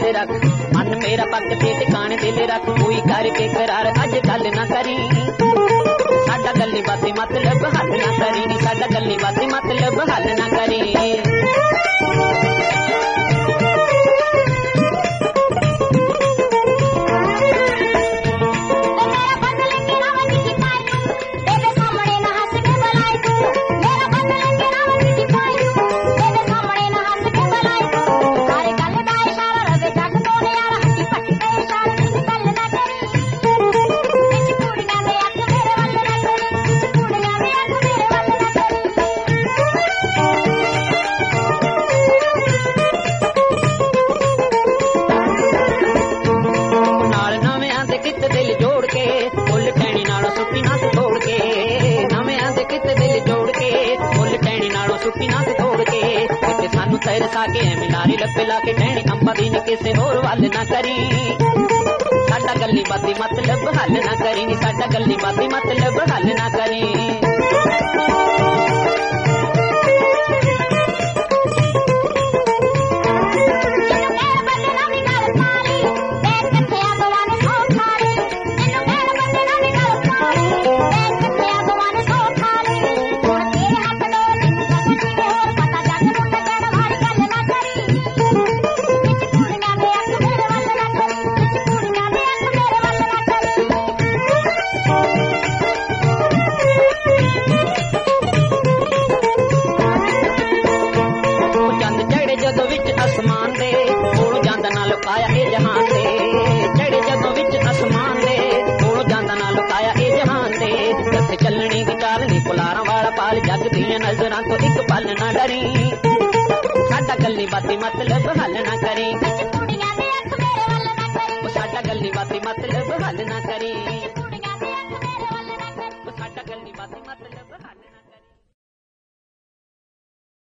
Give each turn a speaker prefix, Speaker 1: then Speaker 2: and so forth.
Speaker 1: दिल रख, मन मेरा पक दे टिकाने दिल रख, कोई करके करार अज गल ना करी, साडा गल्ली बातें मतलब हल ना करी, साडा गल्ली बातें मतलब हल ना करी। तरसा के मिलारी लपे ला के कहनी अंबा दी ने किसे होर वल ना करी, साडा गल्ली बाती मतलब हल ना करी, साडा गल्ली बाती मतलब हल ना करी। नजरां तो एक पल ना डरी, साडा गल्ली बाती मतलब हल ना करी, साडा गल्ली बाती मतलब हल ना करी।